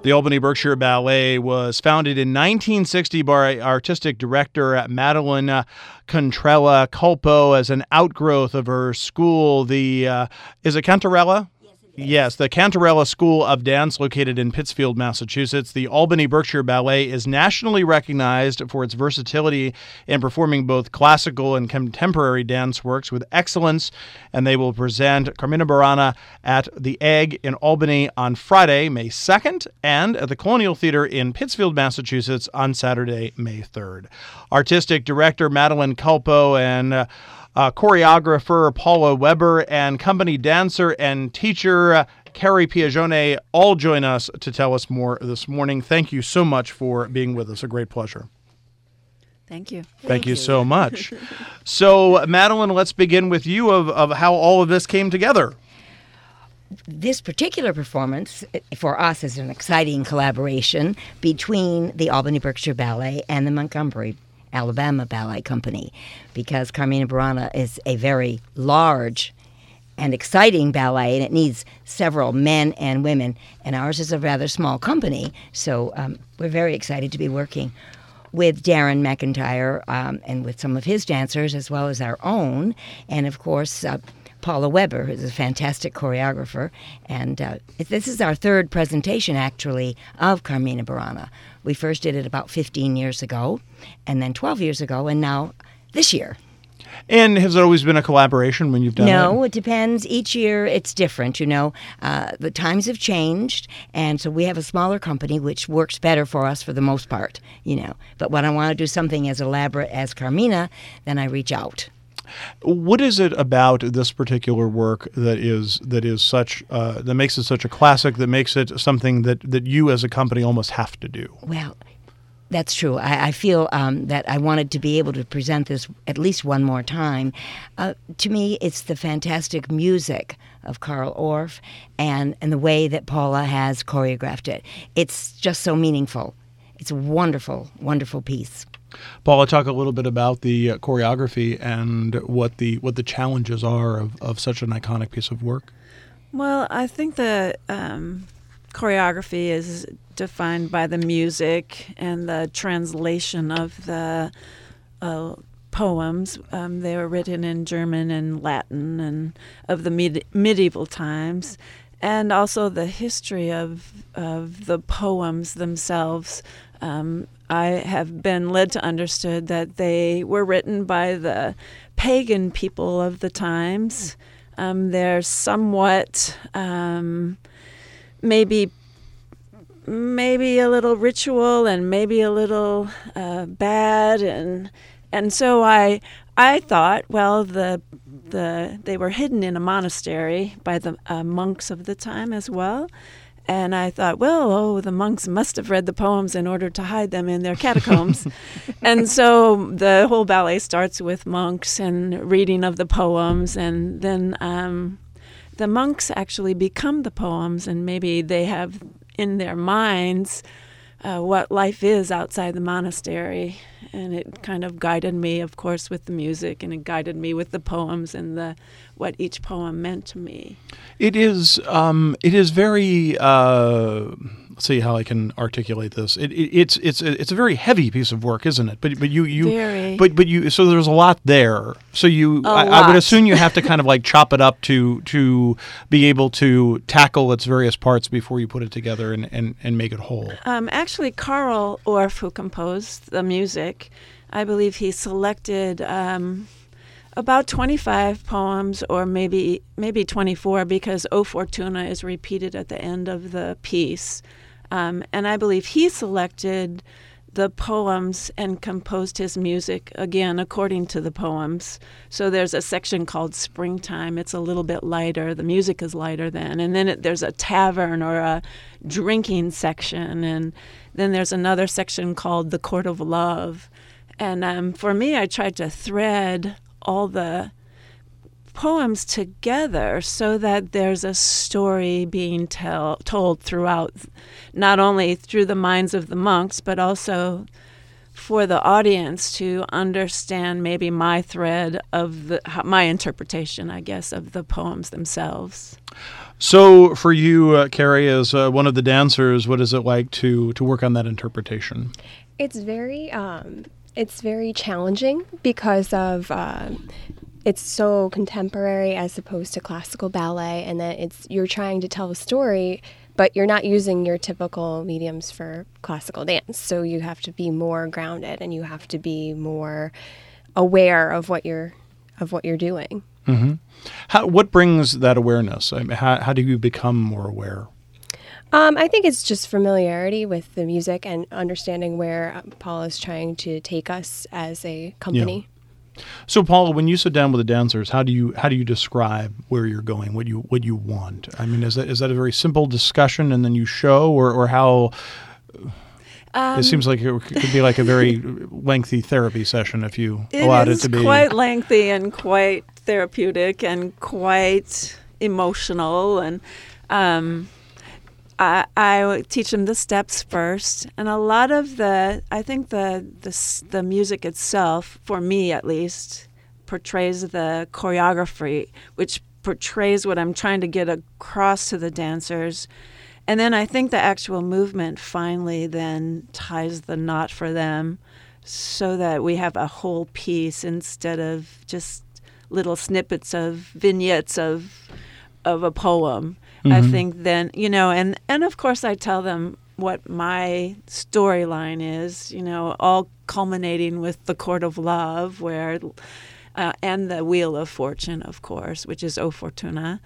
The Albany Berkshire Ballet was founded in 1960 by artistic director Madeline Contrella Culpo as an outgrowth of her school. Is it Cantarella? Yes, the Cantarella School of Dance, located in Pittsfield, Massachusetts. The Albany Berkshire Ballet is nationally recognized for its versatility in performing both classical and contemporary dance works with excellence, and they will present Carmina Burana at the Egg in Albany on Friday, May 2nd, and at the Colonial Theater in Pittsfield, Massachusetts on Saturday, May 3rd. Artistic director Madeline Culpo and choreographer Paula Weber and company dancer and teacher Carrie Piagione all join us to tell us more this morning. Thank you so much for being with us. A great pleasure. Thank you. Thank you so much. So, Madeline, let's begin with you of how all of this came together. This particular performance for us is an exciting collaboration between the Albany Berkshire Ballet and the Montgomery Alabama Ballet Company, because Carmina Burana is a very large and exciting ballet, and it needs several men and women, and ours is a rather small company, so we're very excited to be working with Darren McIntyre and with some of his dancers, as well as our own, and of course Paula Weber, who's a fantastic choreographer, and this is our third presentation, actually, of Carmina Burana. We first did it about 15 years ago, and then 12 years ago, and now this year. And has it always been a collaboration when you've done it? No, it depends. Each year it's different, The times have changed, and so we have a smaller company, which works better for us for the most part, But when I want to do something as elaborate as Carmina, then I reach out. What is it about this particular work that makes it such a classic, that makes it something that you as a company almost have to do? Well, that's true. I feel that I wanted to be able to present this at least one more time. To me, it's the fantastic music of Carl Orff and the way that Paula has choreographed it. It's just so meaningful. It's a wonderful, wonderful piece. Paula, talk a little bit about the choreography and what the challenges are of such an iconic piece of work. Well, I think the choreography is defined by the music and the translation of the poems. They were written in German and Latin and of the medieval times, and also the history of the poems themselves. I have been led to understand that they were written by the pagan people of the times. They're somewhat maybe a little ritual and maybe a little bad, and so I thought, well, they were hidden in a monastery by the monks of the time as well. And I thought, the monks must have read the poems in order to hide them in their catacombs. And so the whole ballet starts with monks and reading of the poems, and then the monks actually become the poems, and maybe they have in their minds what life is outside the monastery. And it kind of guided me, of course, with the music, and it guided me with the poems and what each poem meant to me. It is very. Let's see how I can articulate this. It's a very heavy piece of work, isn't it? But you so there's a lot there. So I would assume you have to kind of like chop it up to be able to tackle its various parts before you put it together and make it whole. Actually, Carl Orff, who composed the music, I believe he selected about 25 poems, or maybe 24, because O Fortuna is repeated at the end of the piece. And I believe he selected the poems and composed his music, again, according to the poems. So there's a section called Springtime. It's a little bit lighter. The music is lighter then. And then there's a tavern or a drinking section. And then there's another section called The Court of Love. And for me, I tried to thread all the poems together so that there's a story being told throughout, not only through the minds of the monks, but also for the audience to understand maybe my thread of my interpretation, I guess, of the poems themselves. So for you, Carrie, as one of the dancers, what is it like to work on that interpretation? It's very challenging because of it's so contemporary as opposed to classical ballet, and that you're trying to tell a story, but you're not using your typical mediums for classical dance. So you have to be more grounded, and you have to be more aware of what you're doing. Mm-hmm. What brings that awareness? I mean, how do you become more aware? I think it's just familiarity with the music and understanding where Paula is trying to take us as a company. Yeah. So, Paula, when you sit down with the dancers, how do you describe where you're going, what you want? I mean, is that a very simple discussion and then you show, or how? It seems like it could be like a very lengthy therapy session if you allowed it to be. It is quite lengthy and quite therapeutic and quite emotional, and I teach them the steps first, and a lot of I think the music itself, for me at least, portrays the choreography, which portrays what I'm trying to get across to the dancers. And then I think the actual movement finally then ties the knot for them so that we have a whole piece instead of just little snippets of vignettes of a poem. Mm-hmm. I think then, and of course I tell them what my storyline is, all culminating with the Court of Love and the Wheel of Fortune, of course, which is O Fortuna.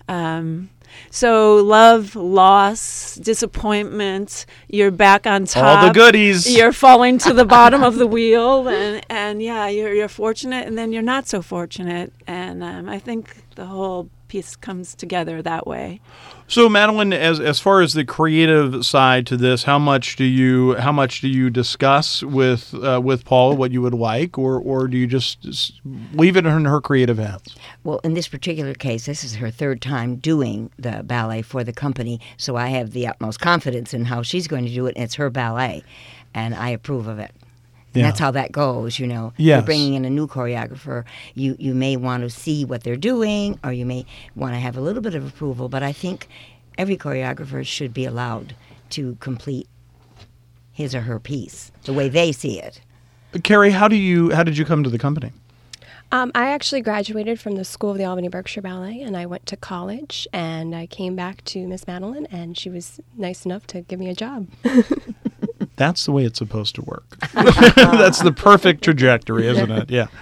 So love, loss, disappointment, you're back on top. All the goodies. You're falling to the bottom of the wheel, and yeah, you're fortunate, and then you're not so fortunate. And I think the whole piece comes together that way. So, Madeline, as far as the creative side to this, how much do you discuss with Paula what you would like, or do you just leave it in her creative hands? Well, in this particular case, this is her third time doing the ballet for the company, so I have the utmost confidence in how she's going to do it, and it's her ballet, and I approve of it. And that's how that goes, Yes. You're bringing in a new choreographer. You may want to see what they're doing, or you may want to have a little bit of approval, but I think every choreographer should be allowed to complete his or her piece the way they see it. Carrie, how did you come to the company? I actually graduated from the School of the Albany Berkshire Ballet, and I went to college, and I came back to Miss Madeline, and she was nice enough to give me a job. That's the way it's supposed to work. That's the perfect trajectory, isn't it? Yeah.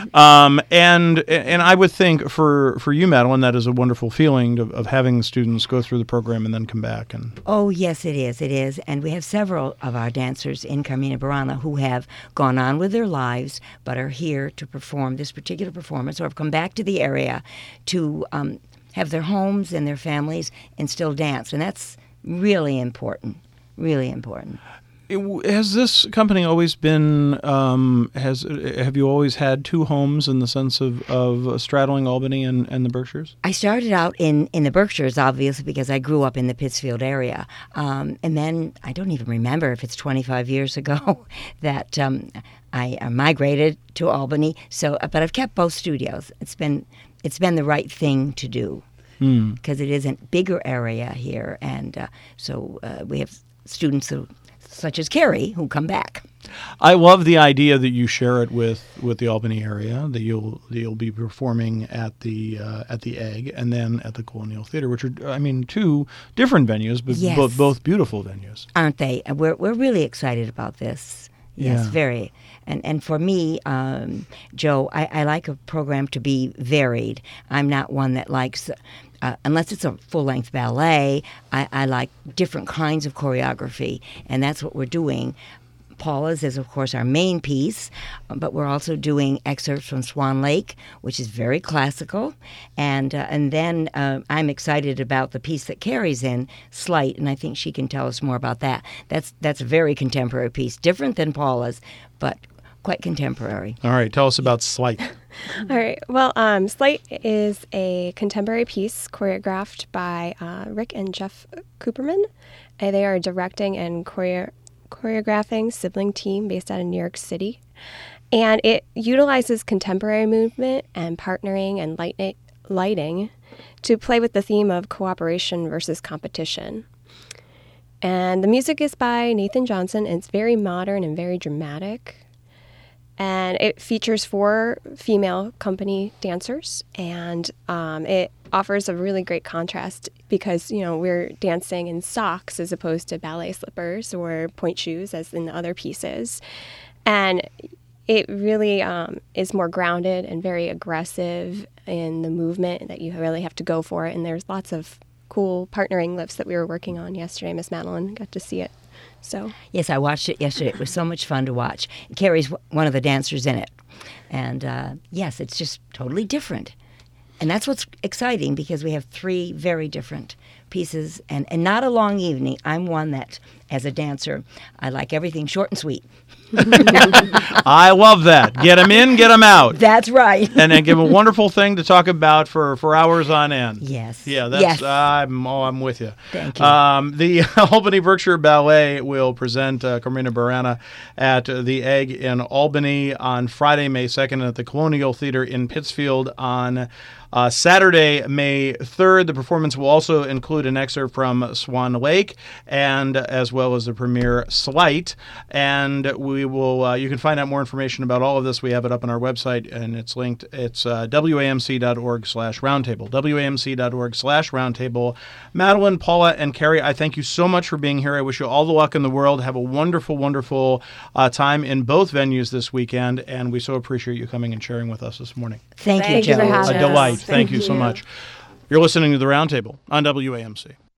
And I would think for you, Madeline, that is a wonderful feeling of having students go through the program and then come back. Oh, yes, it is. It is. And we have several of our dancers in Carmina Burana who have gone on with their lives but are here to perform this particular performance, or have come back to the area to have their homes and their families and still dance. And that's really important, really important. Has this company always been, have you always had two homes in the sense of straddling Albany and the Berkshires? I started out in the Berkshires, obviously, because I grew up in the Pittsfield area. And then, I don't even remember if it's 25 years ago that I migrated to Albany. So, but I've kept both studios. It's been the right thing to do because it is a bigger area here. And so we have students such as Carrie, who come back. I love the idea that you share it with the Albany area, that you'll be performing at the Egg and then at the Colonial Theater, which are, two different venues, but yes. both beautiful venues. Aren't they? We're really excited about this. Yes, very. And for me, Joe, I like a program to be varied. I'm not one that likes... unless it's a full-length ballet, I like different kinds of choreography, and that's what we're doing. Paula's is, of course, our main piece, but we're also doing excerpts from Swan Lake, which is very classical, and then I'm excited about the piece that Carrie's in, Slight, and I think she can tell us more about that. That's a very contemporary piece, different than Paula's, but quite contemporary. All right, tell us about Slight. All right. Well, Slight is a contemporary piece choreographed by Rick and Jeff Cooperman. They are a directing and choreographing sibling team based out of New York City. And it utilizes contemporary movement and partnering and lighting to play with the theme of cooperation versus competition. And the music is by Nathan Johnson, and it's very modern and very dramatic. And it features 4 female company dancers, and it offers a really great contrast because, we're dancing in socks as opposed to ballet slippers or point shoes as in the other pieces. And it really is more grounded and very aggressive in the movement that you really have to go for it. And there's lots of cool partnering lifts that we were working on yesterday. Miss Madeline got to see it. So yes, I watched it yesterday. It was so much fun to watch. Carrie's one of the dancers in it. And yes, it's just totally different. And that's what's exciting because we have 3 very different pieces and not a long evening. I'm one that, as a dancer, I like everything short and sweet. I love that. Get them in, get them out. That's right. And then give a wonderful thing to talk about for hours on end. Yes. Yeah, that's yes. I'm with you. Thank you. The Albany Berkshire Ballet will present Carmina Burana at the Egg in Albany on Friday, May 2nd, and at the Colonial Theater in Pittsfield on Saturday, May 3rd. The performance will also include an excerpt from Swan Lake, and as well as the premiere Slight. And we will. You can find out more information about all of this. We have it up on our website, and it's linked. It's wamc.org/roundtable. wamc.org/roundtable. Madeline, Paula, and Carrie, I thank you so much for being here. I wish you all the luck in the world. Have a wonderful, wonderful time in both venues this weekend, and we so appreciate you coming and sharing with us this morning. Thank you, Joe. for having A us. delight. Thank you so much. You're listening to The Roundtable on WAMC.